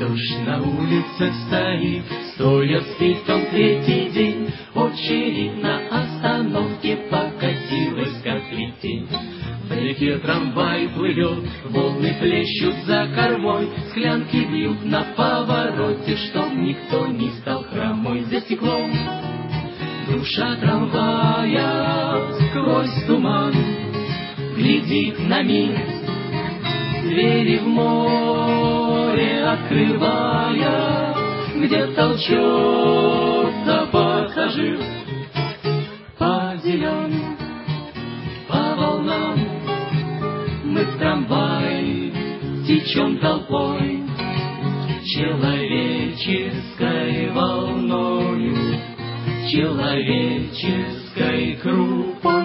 Дождь на улице стоит, стоя спит он третий день. Очередь на остановке покатилась, как летень. В реке трамвай плывет, волны плещут за кормой, склянки бьют на повороте, чтоб никто не стал хромой. За стеклом душа трамвая сквозь туман глядит на мир, двери в море открывая, где толчется пассажир по зеленым, по волнам. Мы в трамвае течем толпой, человеческой волною, человеческой крупой.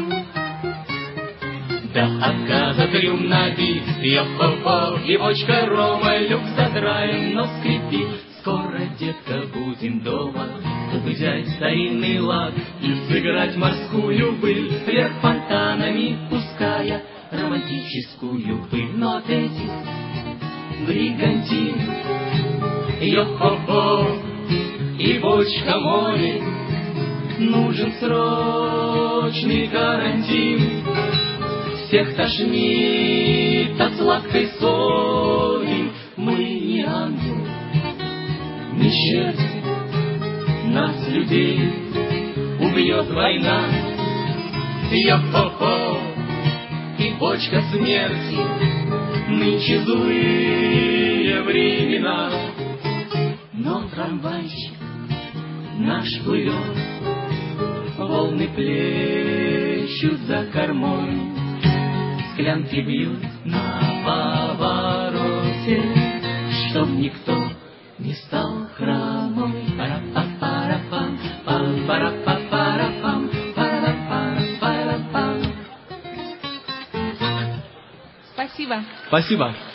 До отказа трюм набит, йо-хо-хо, и бочка рома, люк задраен, но скрипит. Скоро, детка, будем дома, чтобы взять старинный лад и сыграть морскую быль, вверх фонтанами пуская романтическую пыль. Но от этих бригантин, йо-хо-хо, и бочка море, нужен срочный карантин. Всех тошнит от сладкой соли, мы не ангелы, не счастье, нас, людей, убьет война. Йо-хо-хо, и бочка смерти, нынче злые времена. Но трамвайчик наш плывет, волны плещут за кормой, склянки бьют на повороте, чтоб никто не стал хромой. Пара-па-пара-пам, пам-пара-па-пара-пам, пара-пара-пара-пам. Спасибо. Спасибо.